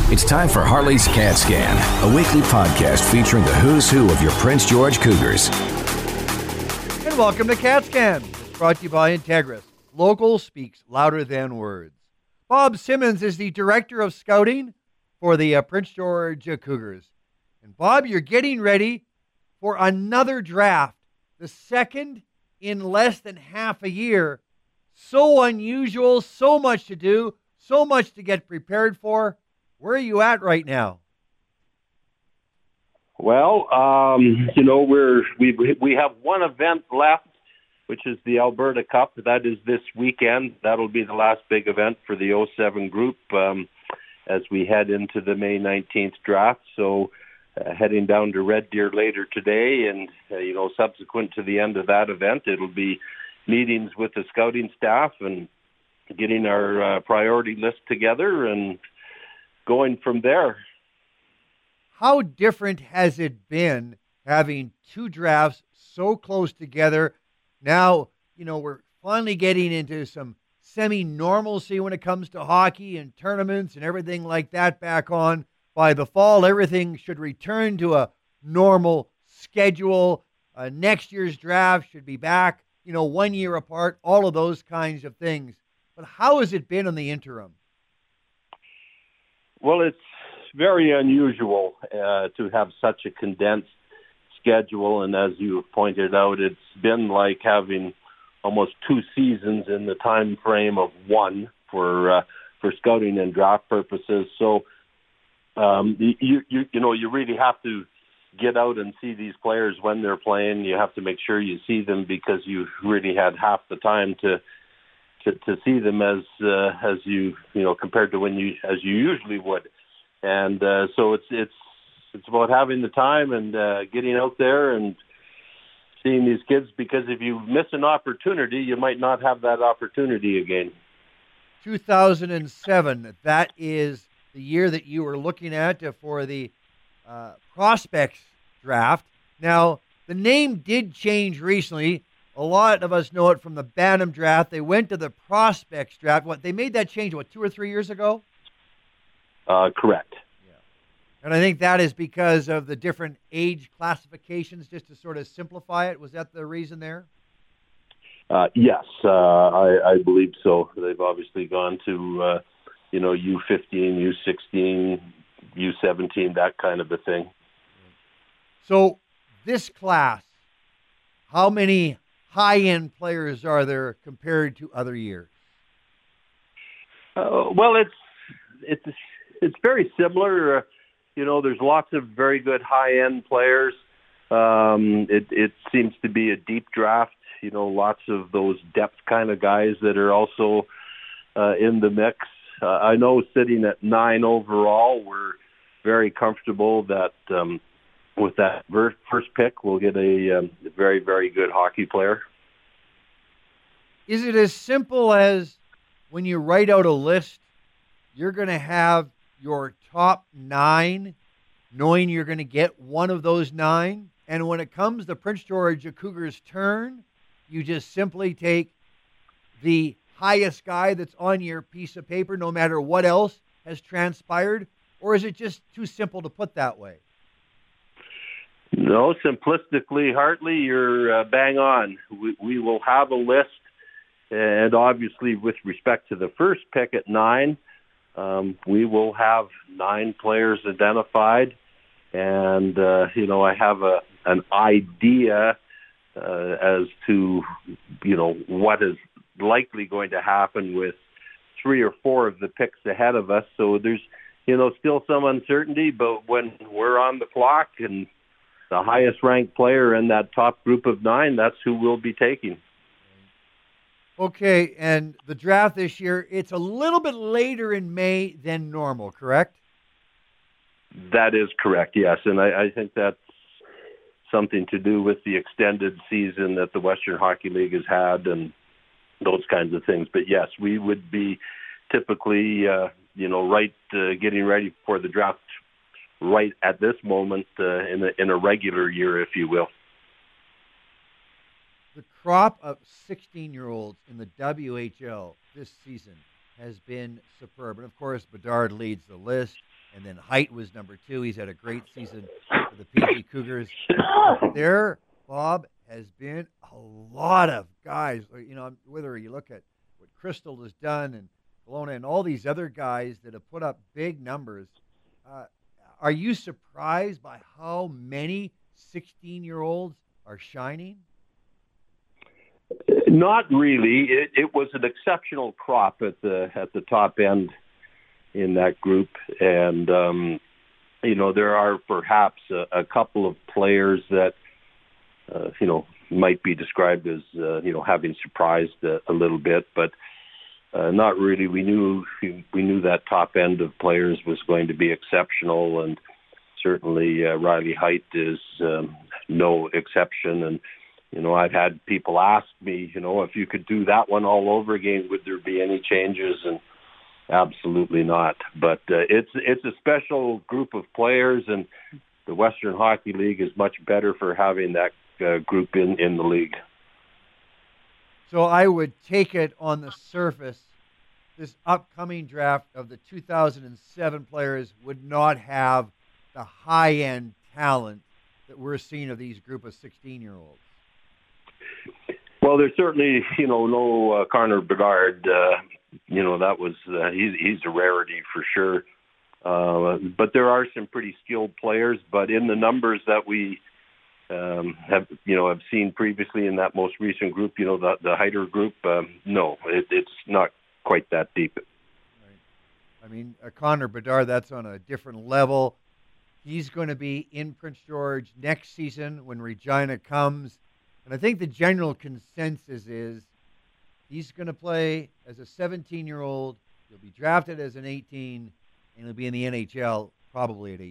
It's time for Harley's Cat Scan, a weekly podcast featuring the who's who of your Prince George Cougars. And welcome to Cat Scan. It's brought to you by Integris. Local speaks louder than words. Bob Simmons is the director of scouting for the Prince George Cougars. And Bob, you're getting ready for another draft, the second in less than half a year. So unusual, so much to do, so much to get prepared for. Where are you at right now? Well, we have one event left, which is the Alberta Cup. That is this weekend. That'll be the last big event for the 07 group as we head into the May 19th draft. So heading down to Red Deer later today, and subsequent to the end of that event, it'll be meetings with the scouting staff and getting our priority list together and going from there. How different has it been having two drafts so close together? Now, we're finally getting into some semi-normalcy when it comes to hockey and tournaments and everything like that back on. By the fall, everything should return to a normal schedule. Next year's draft should be back, 1 year apart, all of those kinds of things. But how has it been in the interim? Well, it's very unusual to have such a condensed schedule, and as you have pointed out, it's been like having almost 2 seasons in the time frame of one for scouting and draft purposes. So you really have to get out and see these players when they're playing. You have to make sure you see them because you've really had half the time to see them as you compared to as you usually would, and so it's about having the time and getting out there and seeing these kids, because if you miss an opportunity, you might not have that opportunity again. 2007, that is the year that you were looking at for the prospects draft. Now, the name did change recently. A lot of us know it from the Bantam draft. They went to the prospects draft. They made that change, 2 or 3 years ago? Correct. Yeah. And I think that is because of the different age classifications, just to sort of simplify it. Was that the reason there? Yes, I believe so. They've obviously gone to, U15, U16, U17, that kind of a thing. So this class, how many high-end players are there compared to other years? Well, it's very similar. There's lots of very good high-end players. It seems to be a deep draft. Lots of those depth kind of guys that are also in the mix. I know sitting at 9 overall, we're very comfortable that with that first pick, we'll get a very, very good hockey player. Is it as simple as when you write out a list, you're going to have your top 9, knowing you're going to get one of those 9? And when it comes to Prince George Cougars' turn, you just simply take the highest guy that's on your piece of paper, no matter what else has transpired? Or is it just too simple to put that way? No, simplistically, Hartley, you're bang on. We will have a list, and obviously with respect to the first pick at 9, we will have 9 players identified, and I have an idea as to what is likely going to happen with 3 or 4 of the picks ahead of us. So there's still some uncertainty, but when we're on the clock and the highest ranked player in that top group of 9, that's who we'll be taking. Okay, and the draft this year, it's a little bit later in May than normal, correct? That is correct, yes. And I think that's something to do with the extended season that the Western Hockey League has had and those kinds of things. But yes, we would be typically, getting ready for the draft right at this moment in a regular year, if you will. The crop of 16-year-olds in the WHL this season has been superb. And, of course, Bedard leads the list. and then Height was number 2. He's had a great season for the PG Cougars. There, Bob, has been a lot of guys. Whether you look at what Crystal has done and Kelowna and all these other guys that have put up big numbers. Are you surprised by how many 16-year-olds are shining? Not really. It was an exceptional crop at the top end in that group, and there are perhaps a couple of players that might be described as having surprised a little bit, but not really. We knew that top end of players was going to be exceptional, and certainly Riley Height is no exception. And I've had people ask me, if you could do that one all over again, would there be any changes? And absolutely not. But it's a special group of players, and the Western Hockey League is much better for having that group in the league. So I would take it on the surface, this upcoming draft of the 2007 players would not have the high-end talent that we're seeing of these group of 16-year-olds. Well, there's certainly, no Connor Bedard. That was he's a rarity for sure. But there are some pretty skilled players. But in the numbers that we have seen previously in that most recent group, the Heider group, no, it's not quite that deep. Right. I mean, Connor Bedard, that's on a different level. He's going to be in Prince George next season when Regina comes. And I think the general consensus is he's going to play as a 17-year-old. He'll be drafted as an 18, and he'll be in the NHL probably at 18.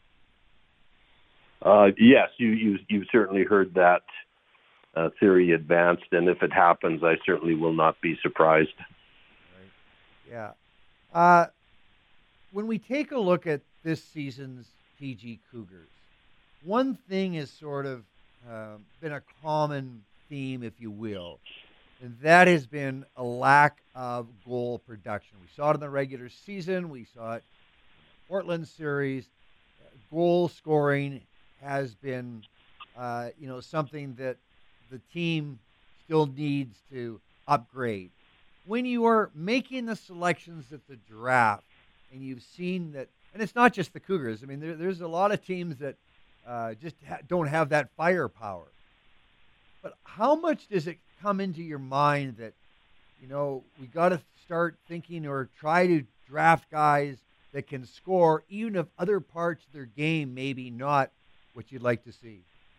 Yes, you've certainly heard that theory advanced, and if it happens, I certainly will not be surprised. Right. Yeah. When we take a look at this season's PG Cougars, one thing has sort of been a common theme, if you will, and that has been a lack of goal production. We saw it in the regular season. We saw it in the Portland series. Goal scoring has been, something that the team still needs to upgrade. When you are making the selections at the draft, and you've seen that, and it's not just the Cougars. I mean, there's a lot of teams that just don't have that firepower. But how much does it come into your mind that, we got to start thinking or try to draft guys that can score, even if other parts of their game maybe not what you'd like to see?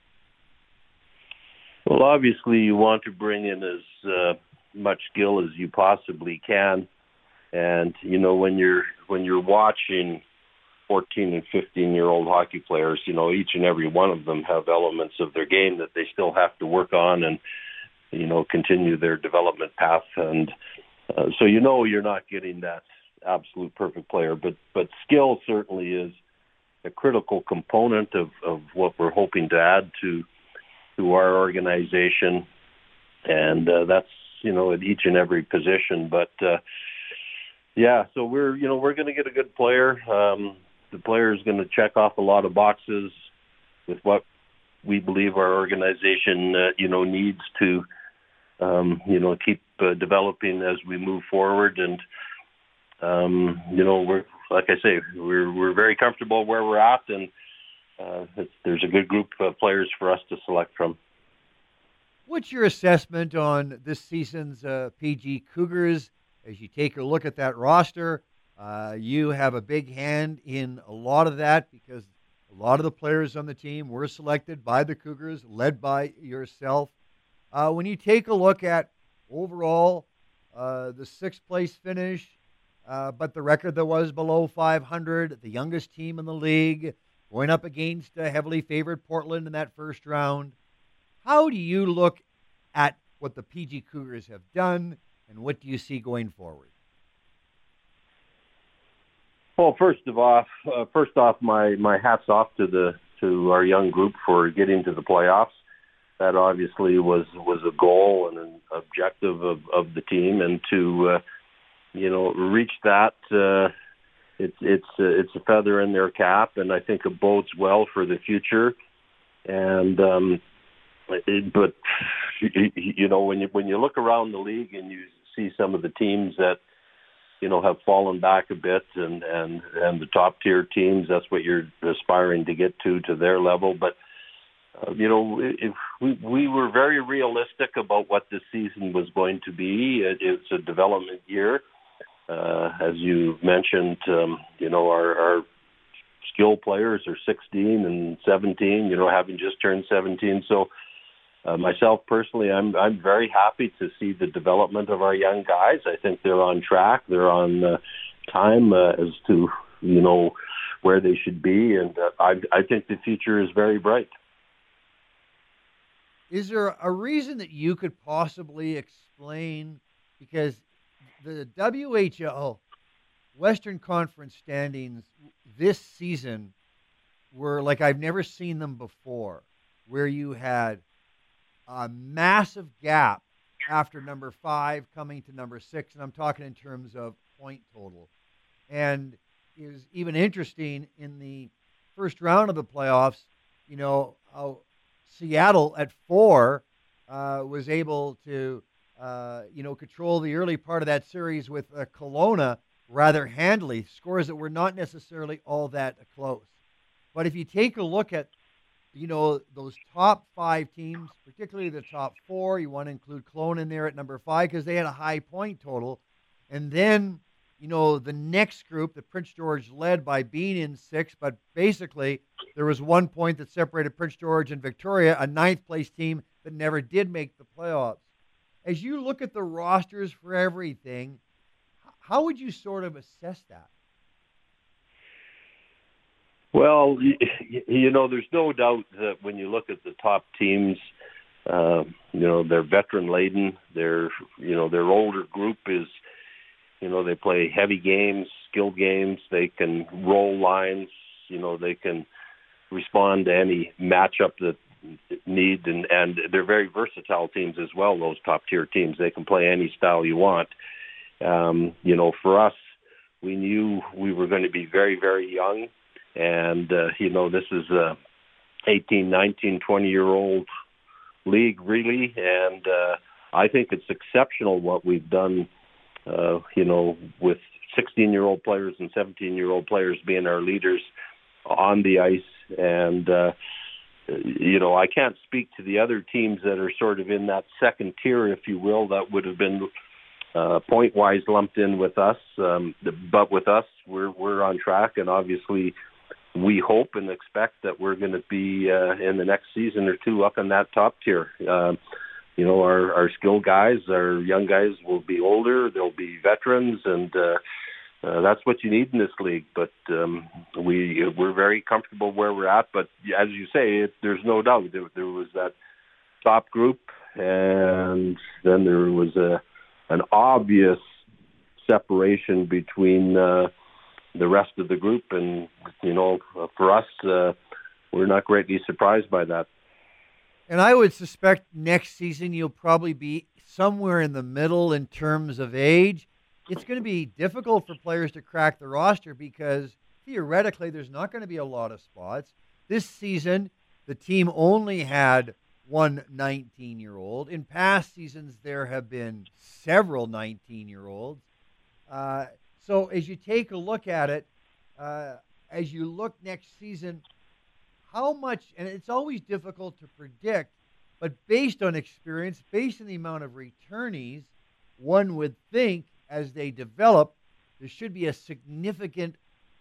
Well, obviously, you want to bring in as much skill as you possibly can, and when you're watching 14 and 15-year-old hockey players, each and every one of them have elements of their game that they still have to work on and continue their development path, and so you're not getting that absolute perfect player, but skill certainly is a critical component of what we're hoping to add to our organization, and that's at each and every position. But so we're going to get a good player. The player is going to check off a lot of boxes with what we believe our organization needs to keep developing as we move forward, and we're, like I say, we're very comfortable where we're at, and there's a good group of players for us to select from. What's your assessment on this season's PG Cougars as you take a look at that roster? You have a big hand in a lot of that because a lot of the players on the team were selected by the Cougars, led by yourself. When you take a look at overall the sixth-place finish, but the record that was below 500, the youngest team in the league, going up against a heavily favored Portland in that first round. How do you look at what the PG Cougars have done, and what do you see going forward? Well, first off, my hat's off to our young group for getting to the playoffs. That obviously was a goal and an objective of the team, and to reach that it's a feather in their cap, and I think it bodes well for the future. And but when you look around the league and you see some of the teams that have fallen back a bit, and the top tier teams, that's what you're aspiring to get to their level. But if we were very realistic about what this season was going to be. It's a development year, as you mentioned. Our skill players are 16 and 17. Having just turned 17, so. Myself personally, I'm very happy to see the development of our young guys. I think they're on track. They're on time as to where they should be, and I think the future is very bright. Is there a reason that you could possibly explain, because the WHL Western Conference standings this season were like I've never seen them before, where you had a massive gap after number 5 coming to number 6, and I'm talking in terms of point total. And it was even interesting in the first round of the playoffs, how Seattle at 4 was able to, control the early part of that series with Kelowna rather handily, scores that were not necessarily all that close. But if you take a look at those top 5 teams, particularly the top 4, you want to include Kelowna in there at number 5 because they had a high point total. And then, the next group, the Prince George led by being in 6, but basically there was 1 point that separated Prince George and Victoria, a 9th place team that never did make the playoffs. As you look at the rosters for everything, how would you sort of assess that? Well, there's no doubt that when you look at the top teams, they're veteran laden. Their older group is, they play heavy games, skilled games. They can roll lines. They can respond to any matchup that need, and they're very versatile teams as well. Those top tier teams, they can play any style you want. For us, we knew we were going to be very, very young. And, this is a 18, 19, 20-year-old league, really. And I think it's exceptional what we've done, with 16-year-old players and 17-year-old players being our leaders on the ice. And, I can't speak to the other teams that are sort of in that second tier, if you will, that would have been point-wise lumped in with us. But with us, we're on track, and obviously we hope and expect that we're going to be in the next season or two up in that top tier. Our skilled guys, our young guys will be older, they'll be veterans, and that's what you need in this league. But we're very comfortable where we're at. But as you say, there's no doubt there was that top group, and then there was an obvious separation between the rest of the group, and for us, we're not greatly surprised by that. And I would suspect next season you'll probably be somewhere in the middle in terms of age. It's going to be difficult for players to crack the roster because theoretically there's not going to be a lot of spots. This season, the team only had one 19-year-old. In past seasons, there have been several 19-year-olds. So as you take a look at it, as you look next season, how much, and it's always difficult to predict, but based on experience, based on the amount of returnees, one would think as they develop, there should be a significant,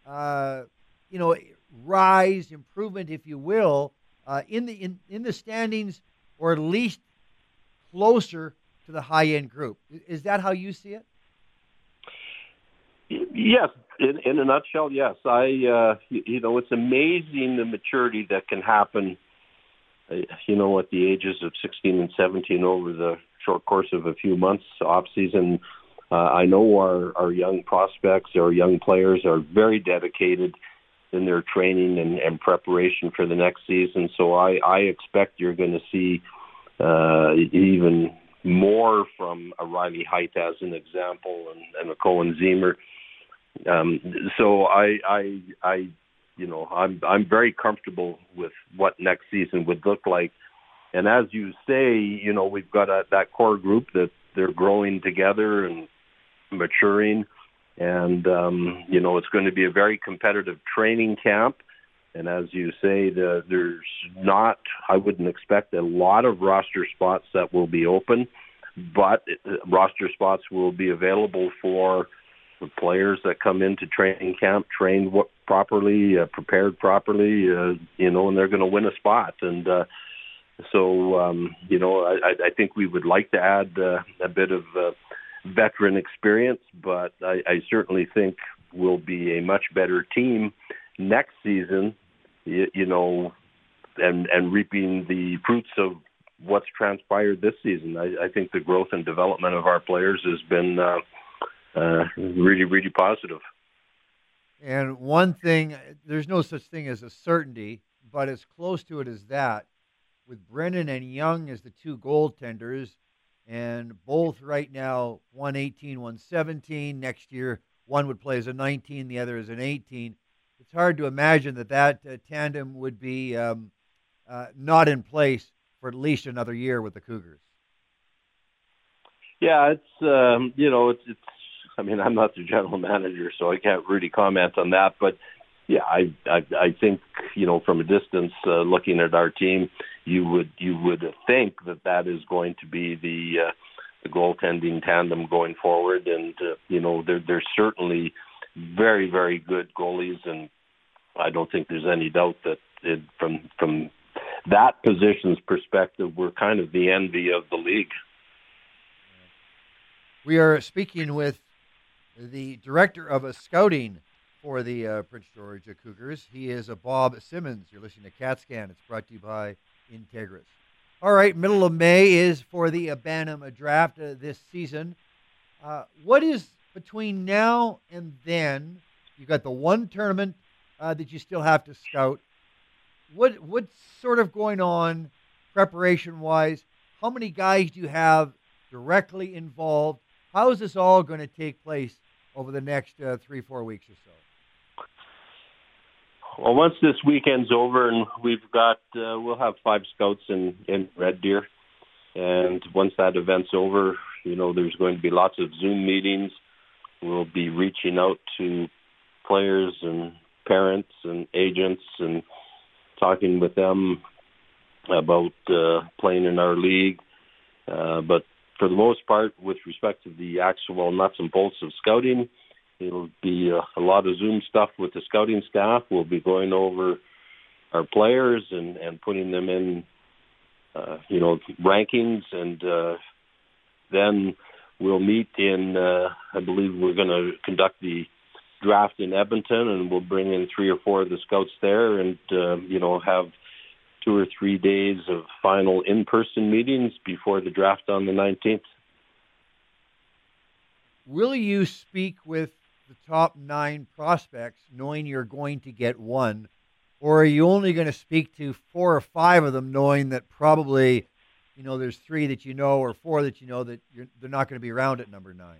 rise, improvement, if you will, in the standings, or at least closer to the high-end group. Is that how you see it? Yes, in a nutshell, yes. It's amazing the maturity that can happen, at the ages of 16 and 17 over the short course of a few months off season. I know our young prospects, our young players are very dedicated in their training and preparation for the next season. So I expect you're going to see even more from a Riley Heidt as an example, and a Cohen Zemer. So I'm very comfortable with what next season would look like. And as you say, we've got that core group that they're growing together and maturing. And, it's going to be a very competitive training camp. And as you say, there's not, I wouldn't expect a lot of roster spots that will be open, but roster spots will be available for the players that come into training camp, trained properly, prepared properly, and they're going to win a spot. And I think we would like to add a bit of veteran experience, but I certainly think we'll be a much better team next season, and reaping the fruits of what's transpired this season. I think the growth and development of our players has been really, really positive. And one thing, there's no such thing as a certainty, but as close to it as that, with Brennan and Young as the two goaltenders, and both right now 118, 117. Next year, one would play as a 19, the other as an 18. It's hard to imagine that tandem would be not in place for at least another year with the Cougars. Yeah, it's. I mean, I'm not the general manager, so I can't really comment on that. But yeah, I think from a distance, looking at our team, you would think that is going to be the goaltending tandem going forward, and they're certainly very, very good goalies, and I don't think there's any doubt that from that position's perspective, we're kind of the envy of the league. We are speaking with the director of scouting for the Prince George Cougars. He is Bob Simmons. You're listening to CatScan. It's brought to you by Integris. All right, middle of May is for the Bantam draft this season. What is between now and then? You've got the one tournament that you still have to scout. What's sort of going on preparation-wise? How many guys do you have directly involved? How is this all going to take place over the next 3-4 weeks or so? Well, once this weekend's over, and we'll have 5 scouts in Red Deer, and once that event's over, there's going to be lots of Zoom meetings. We'll be reaching out to players and parents and agents and talking with them about playing in our league. But for the most part, with respect to the actual nuts and bolts of scouting, it'll be a lot of Zoom stuff with the scouting staff. We'll be going over our players and putting them in, rankings. And then we'll meet in, I believe we're going to conduct the draft in Edmonton, and we'll bring in 3 or 4 of the scouts there and, have 2 or 3 days of final in-person meetings before the draft on the 19th. Will you speak with the top 9 prospects knowing you're going to get one, or are you only going to speak to 4 or 5 of them knowing that probably, there's 3 that or 4 that that they're not going to be around at number 9?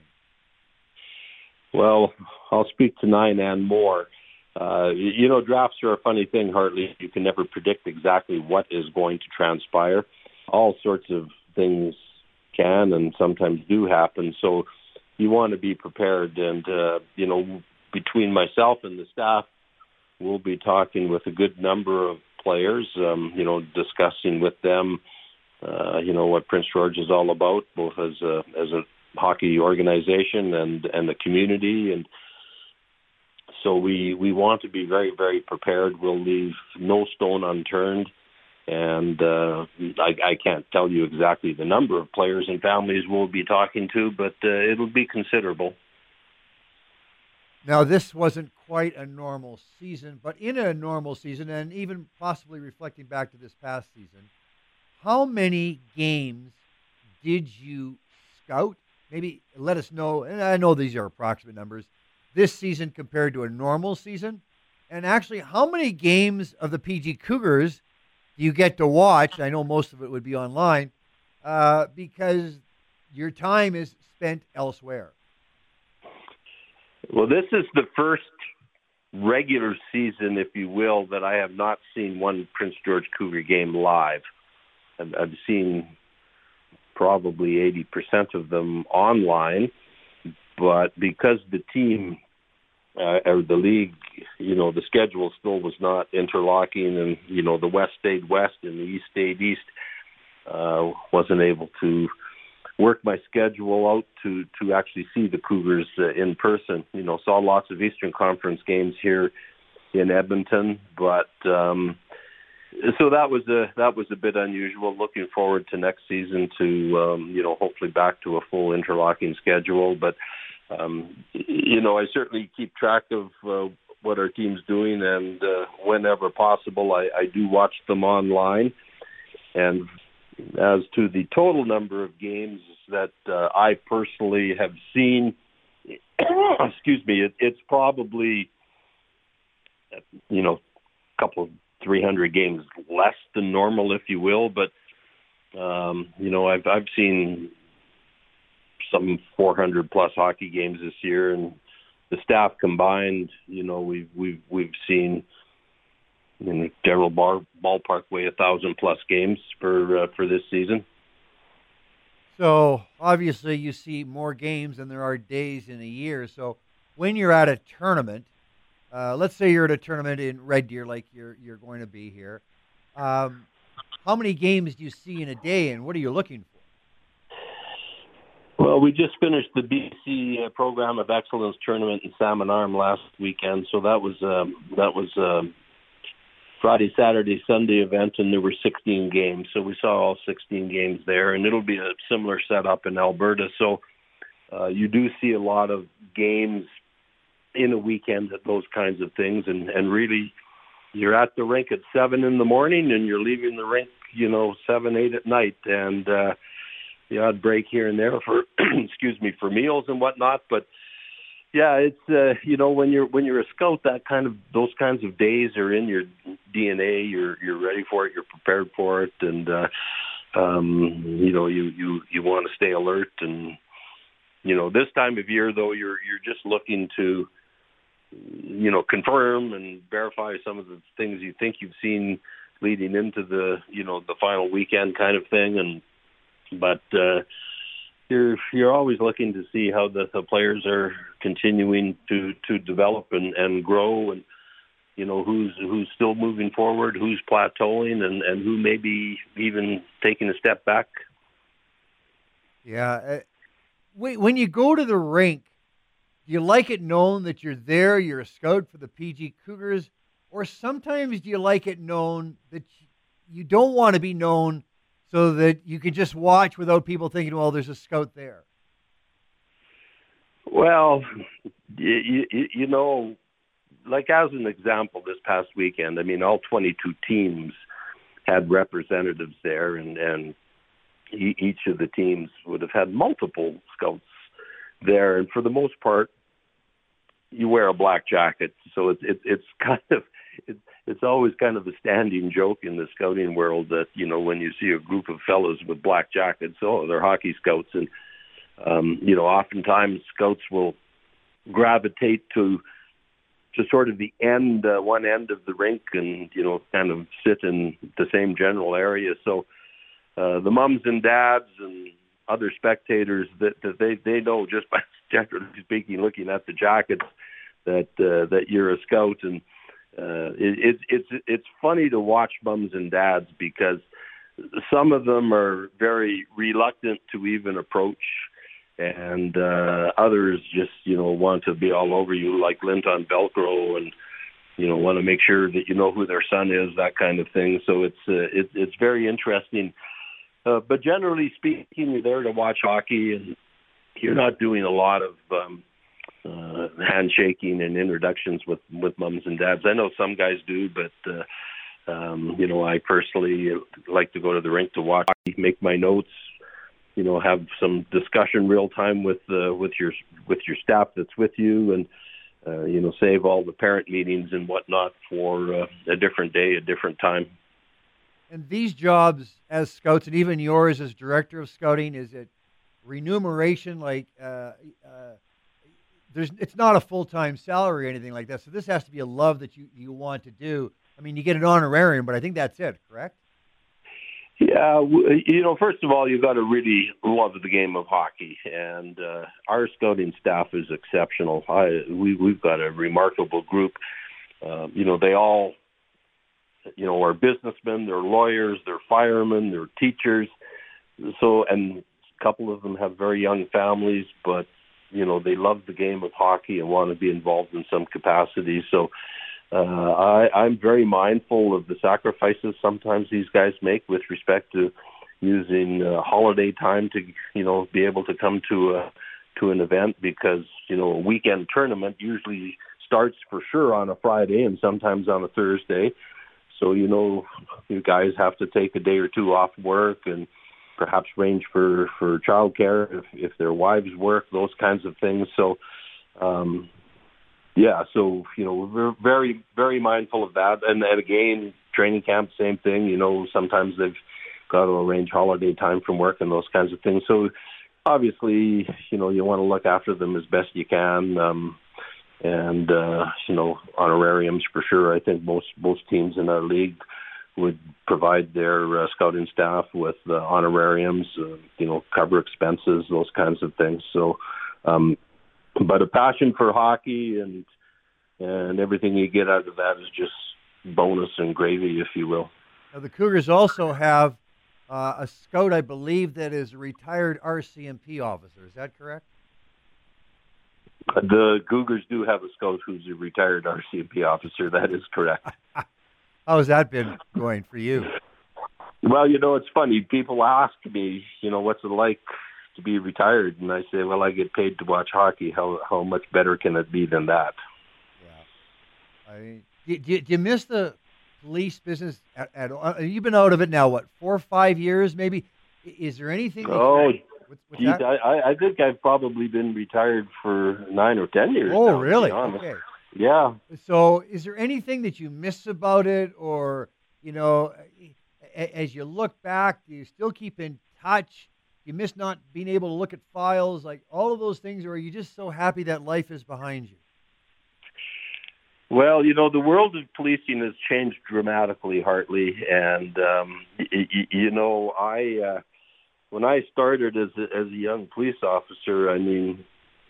Well, I'll speak to 9 and more. Drafts are a funny thing, Hartley. You can never predict exactly what is going to transpire. All sorts of things can and sometimes do happen. So you want to be prepared. And, between myself and the staff, we'll be talking with a good number of players, discussing with them, what Prince George is all about, both as a hockey organization and the community. And so we want to be very, very prepared. We'll leave no stone unturned. And I can't tell you exactly the number of players and families we'll be talking to, but it'll be considerable. Now, this wasn't quite a normal season, but in a normal season, and even possibly reflecting back to this past season, how many games did you scout? Maybe let us know, and I know these are approximate numbers, this season compared to a normal season. And actually, how many games of the PG Cougars do you get to watch? I know most of it would be online because your time is spent elsewhere. Well, this is the first regular season, if you will, that I have not seen one Prince George Cougar game live. I've seen probably 80% of them online, but because the team or the league, the schedule still was not interlocking, and the West stayed West and the East stayed East, wasn't able to work my schedule out to actually see the Cougars in person. Saw lots of Eastern Conference games here in Edmonton, but so that was a bit unusual. Looking forward to next season to hopefully back to a full interlocking schedule. But I certainly keep track of what our team's doing, and whenever possible, I do watch them online. And as to the total number of games that I personally have seen, excuse me, it's probably a couple 300 games less than normal, if you will. But I've seen some 400 plus hockey games this year, and the staff combined, we've seen Darryl Ballpark way 1,000 plus games for this season. So obviously you see more games than there are days in a year. So when you're at a tournament, let's say you're at a tournament in Red Deer, like you're going to be here. How many games do you see in a day, and what are you looking for? Well, we just finished the BC Program of Excellence tournament in Salmon Arm last weekend, so that was Friday, Saturday, Sunday event, and there were 16 games. So we saw all 16 games there, and it'll be a similar setup in Alberta. So you do see a lot of games in a weekend at those kinds of things, and really you're at the rink at 7 in the morning and you're leaving the rink, 7, 8 at night, and the odd break here and there for, excuse me, for meals and whatnot. But yeah, it's, when you're a scout, those kinds of days are in your DNA. You're ready for it. You're prepared for it. And, you want to stay alert. And, this time of year, though, you're just looking to, confirm and verify some of the things you think you've seen leading into the final weekend kind of thing. But you're always looking to see how the players are continuing to develop and grow, and who's still moving forward, who's plateauing, and who may be even taking a step back. Yeah. When you go to the rink, do you like it known that you're there, you're a scout for the PG Cougars, or sometimes do you like it known that you don't want to be known so that you can just watch without people thinking, well, there's a scout there? Well, like as an example, this past weekend, all 22 teams had representatives there, and each of the teams would have had multiple scouts there. And for the most part, you wear a black jacket. So it's always kind of a standing joke in the scouting world that, when you see a group of fellows with black jackets, they're hockey scouts. And, oftentimes scouts will gravitate to sort of the end, one end of the rink, and, kind of sit in the same general area. So the mums and dads and other spectators that they know just by generally speaking, looking at the jackets, that you're a scout. And it's funny to watch mums and dads, because some of them are very reluctant to even approach, and others just want to be all over you like lint on Velcro, and want to make sure that you know who their son is, that kind of thing. So it's very interesting. But generally speaking, you're there to watch hockey, and you're not doing a lot of handshaking and introductions with mums and dads. I know some guys do, but I personally like to go to the rink to watch, make my notes, have some discussion real time with your staff that's with you, and save all the parent meetings and whatnot for a different day, a different time. And these jobs as scouts, and even yours as director of scouting, is it remuneration? Like, it's not a full-time salary or anything like that. So this has to be a love that you want to do. I mean, you get an honorarium, but I think that's it, correct? Yeah, first of all, you got to really love the game of hockey, and our scouting staff is exceptional. We've got a remarkable group. They all, are businessmen, they're lawyers, they're firemen, they're teachers. So, and a couple of them have very young families, but they love the game of hockey and want to be involved in some capacity. So I'm very mindful of the sacrifices sometimes these guys make with respect to using holiday time to, be able to come to an event, because, a weekend tournament usually starts for sure on a Friday and sometimes on a Thursday. So, you guys have to take a day or two off work and perhaps arrange for childcare if their wives work, those kinds of things. So, we're very, very mindful of that. And again, training camp, same thing. Sometimes they've got to arrange holiday time from work and those kinds of things. So obviously, you want to look after them as best you can. Honorariums for sure. I think most teams in our league would provide their scouting staff with honorariums, cover expenses, those kinds of things. So, but a passion for hockey and everything you get out of that is just bonus and gravy, if you will. Now, the Cougars also have a scout, I believe, that is a retired RCMP officer. Is that correct? The Cougars do have a scout who's a retired RCMP officer. That is correct. How has that been going for you? Well, it's funny. People ask me, what's it like to be retired? And I say, well, I get paid to watch hockey. How much better can it be than that? Yeah. Do you miss the police business at all? You've been out of it now, 4 or 5 years maybe? Is there anything? Geez, I think I've probably been retired for 9 or 10 years. Oh, now, really? To be honest. Okay. Yeah. So is there anything that you miss about it, or, as you look back, do you still keep in touch? You miss not being able to look at files, like all of those things, or are you just so happy that life is behind you? Well, the world of policing has changed dramatically, Hartley, and when I started as a young police officer, I mean,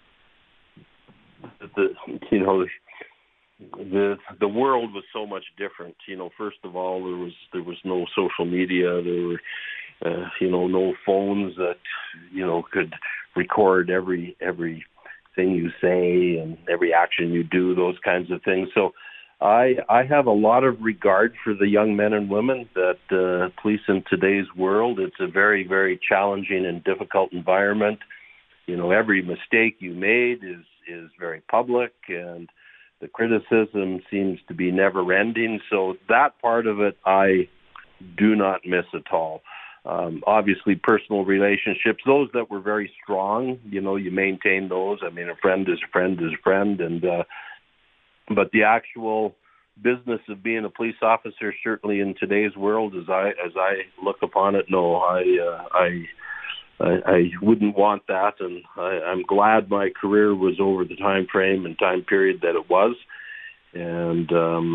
the world was so much different. First of all, there was no social media. There were no phones that could record everything you say and every action you do, those kinds of things. So I have a lot of regard for the young men and women that police in today's world. It's a very, very challenging and difficult environment. Every mistake you made is very public, and the criticism seems to be never ending. So that part of it I do not miss at all. Obviously, personal relationships, those that were very strong, you maintain those. I mean, a friend is a friend is a friend. And but the actual business of being a police officer, certainly in today's world, as I look upon it, no, I wouldn't want that, and I'm glad my career was over the time frame and time period that it was. And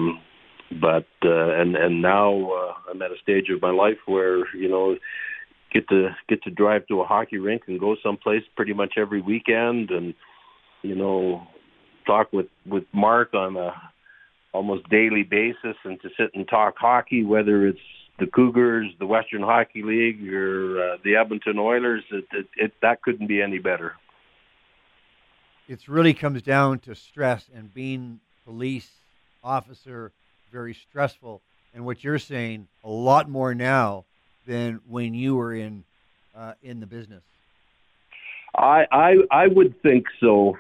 and now I'm at a stage of my life where get to drive to a hockey rink and go someplace pretty much every weekend, and talk with Mark on a almost daily basis, and to sit and talk hockey, whether it's the Cougars, the Western Hockey League, or the Edmonton Oilers. That couldn't be any better. It really comes down to stress, and being police officer, very stressful. And what you're saying, a lot more now than when you were in the business. I would think so.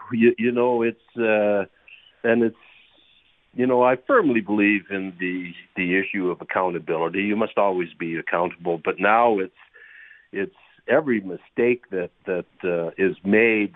I firmly believe in the issue of accountability. You must always be accountable, but now it's every mistake that is made.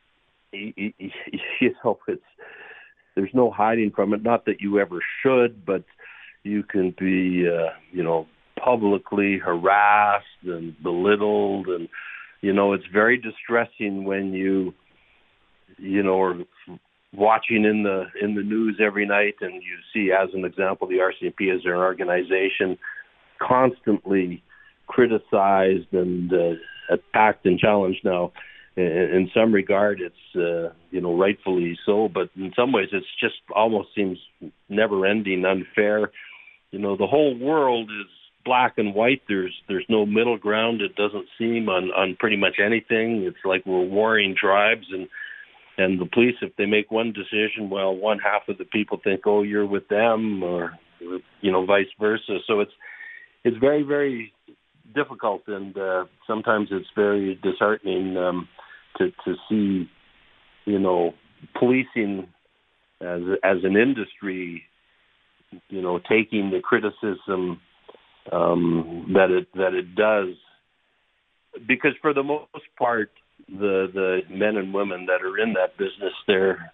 There's no hiding from it. Not that you ever should, but you can be publicly harassed and belittled, and it's very distressing when you or watching in the news every night, and you see, as an example, the RCMP as an organization constantly criticized and attacked and challenged. Now, in some regard, it's rightfully so, but in some ways, it's just almost seems never-ending, unfair. The whole world is black and white. There's no middle ground. It doesn't seem on pretty much anything. It's like we're warring tribes, and the police, if they make one decision, well, one half of the people think, oh, you're with them, or vice versa. So it's very, very difficult, and sometimes it's very disheartening to see, policing as an industry, taking the criticism that it does, because for the most part, the men and women that are in that business, they're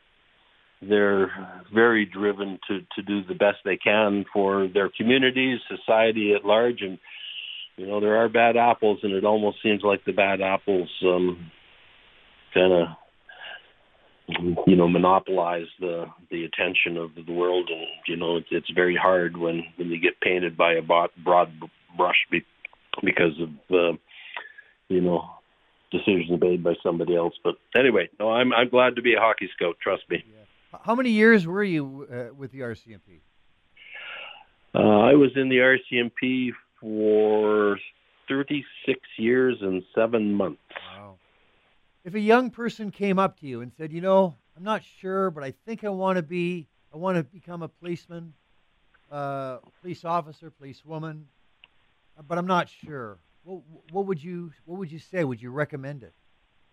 very driven to do the best they can for their communities, society at large, and there are bad apples, and it almost seems like the bad apples kind of monopolize the attention of the world, and it's very hard when you get painted by a broad brush because of decisions made by somebody else. But anyway, no, I'm glad to be a hockey scout. Trust me. Yeah. How many years were you with the RCMP? I was in the RCMP for 36 years and 7 months. Wow. If a young person came up to you and said, I'm not sure, but I think I want to become a policeman, police officer, policewoman, but I'm not sure. What would you say? Would you recommend it?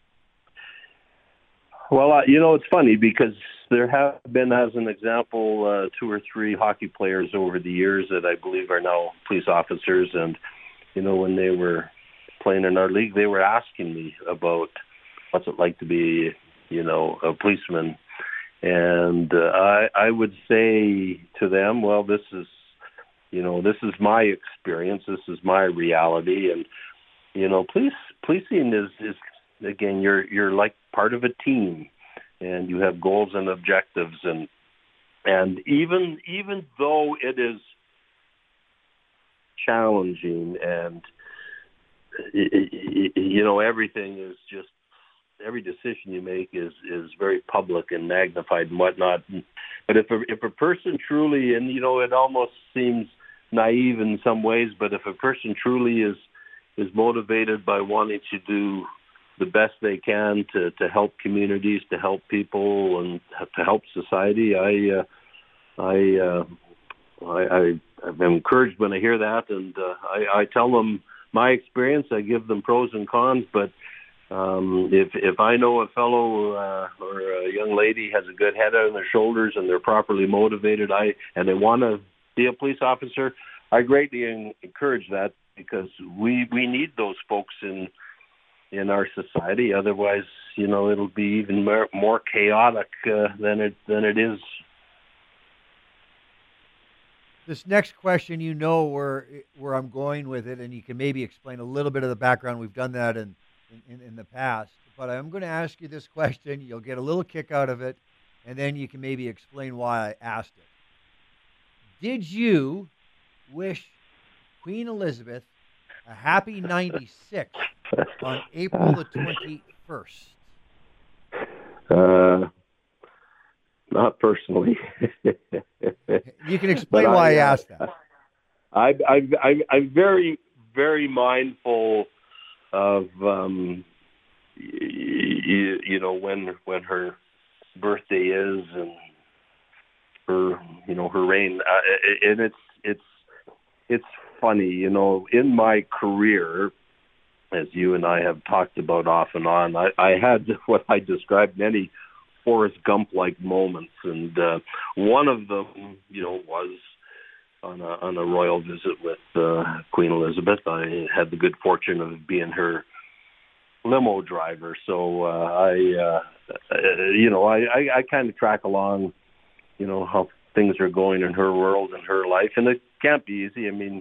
Well, it's funny because there have been, as an example, 2 or 3 hockey players over the years that I believe are now police officers. And, when they were playing in our league, they were asking me about what's it like to be, a policeman. And I would say to them, well, this is my experience. This is my reality. And, policing is again, you're like part of a team, and you have goals and objectives, and even though it is challenging, and everything is just, every decision you make is very public and magnified and whatnot. But if a person truly, and it almost seems naive in some ways, but if a person truly is motivated by wanting to do the best they can to help communities, to help people, and to help society, I'm encouraged when I hear that, and I tell them my experience. I give them pros and cons, but if I know a fellow or a young lady has a good head on their shoulders and they're properly motivated, and they want to be a police officer, I greatly encourage that, because we need those folks in our society. Otherwise, it'll be even more chaotic than it is. This next question, where I'm going with it, and you can maybe explain a little bit of the background. We've done that in the past, but I'm going to ask you this question. You'll get a little kick out of it, and then you can maybe explain why I asked it. Did you wish Queen Elizabeth a happy 96 on April the 21st? Not personally. You can explain why I asked that. I'm very, very mindful of when her birthday is, and her reign, and it's funny, in my career, as you and I have talked about off and on, I had what I described many Forrest Gump-like moments, and one of them, was on a royal visit with Queen Elizabeth. I had the good fortune of being her limo driver, so I kind of track along, how things are going in her world and her life, and it can't be easy. I mean,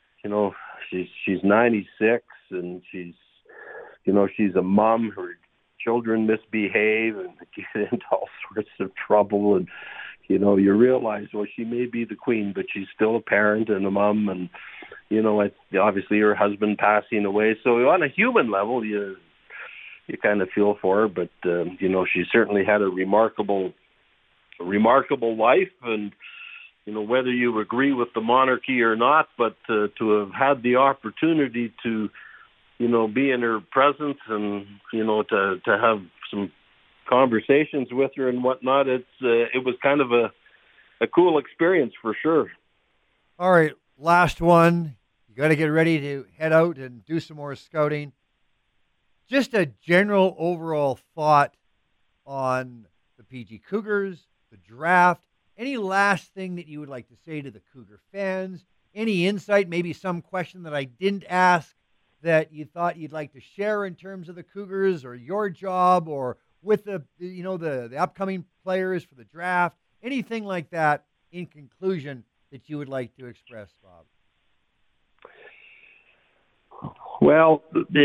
she's 96, and she's a mom. Her children misbehave and get into all sorts of trouble. And, you realize, well, she may be the queen, but she's still a parent and a mom. And, obviously her husband passing away. So on a human level, you kind of feel for her. But, she certainly had a remarkable life. And, whether you agree with the monarchy or not, but to have had the opportunity to, be in her presence and, to have some conversations with her and whatnot, it was kind of a cool experience for sure. All right, last one. You got to get ready to head out and do some more scouting. Just a general overall thought on the PG Cougars, the draft. Any last thing that you would like to say to the Cougar fans? Any insight, maybe some question that I didn't ask that you thought you'd like to share in terms of the Cougars or your job or with the upcoming players for the draft? Anything like that in conclusion that you would like to express, Bob? Well,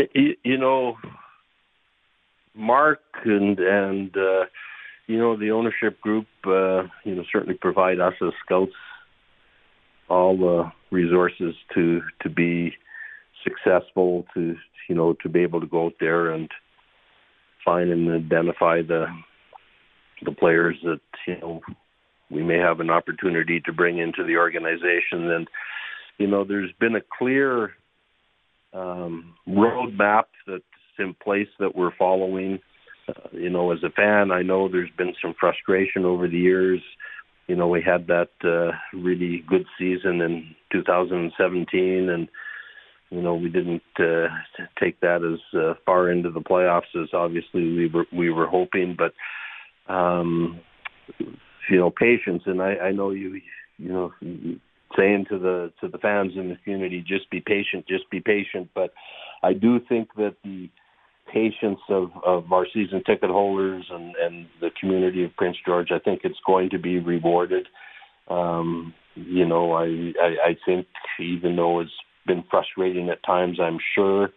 Mark and the ownership group, certainly provide us as scouts all the resources to be successful, to be able to go out there and find and identify the players that, we may have an opportunity to bring into the organization. And, there's been a clear roadmap that's in place that we're following. As a fan, I know there's been some frustration over the years. We had that really good season in 2017, and we didn't take that as far into the playoffs as obviously we were hoping. But patience, and I know you saying to the fans in the community, just be patient. But I do think that the patience of our season ticket holders and the community of Prince George, I think it's going to be rewarded. I think even though it's been frustrating at times, I'm sure,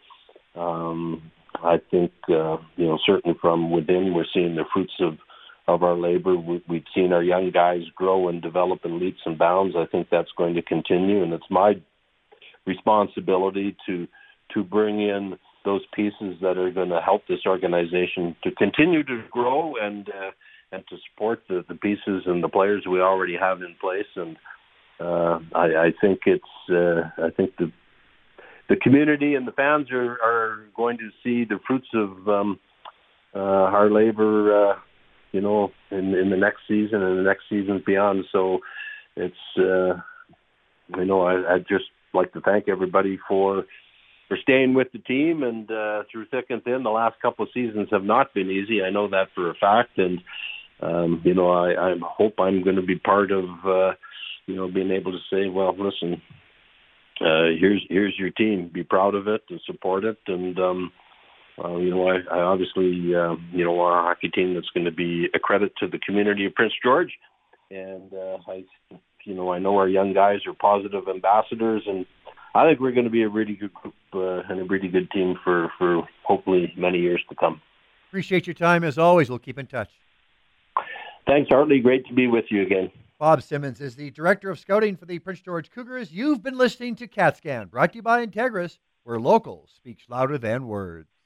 I think, certainly from within, we're seeing the fruits of our labor. We've seen our young guys grow and develop in leaps and bounds. I think that's going to continue, and it's my responsibility to bring in those pieces that are going to help this organization to continue to grow and to support the pieces and the players we already have in place. And I think I think the community and the fans are going to see the fruits of our labor, in the next season and the next seasons beyond. So it's, I'd just like to thank everybody for staying with the team, and through thick and thin, the last couple of seasons have not been easy. I know that for a fact, and I hope I'm going to be part of being able to say, well, listen, here's your team. Be proud of it and support it. And I obviously want a hockey team that's going to be a credit to the community of Prince George, and I know our young guys are positive ambassadors, and I think we're going to be a really good group and a really good team for hopefully many years to come. Appreciate your time as always. We'll keep in touch. Thanks, Hartley. Great to be with you again. Bob Simmons is the Director of Scouting for the Prince George Cougars. You've been listening to CatScan, brought to you by Integris, where local speaks louder than words.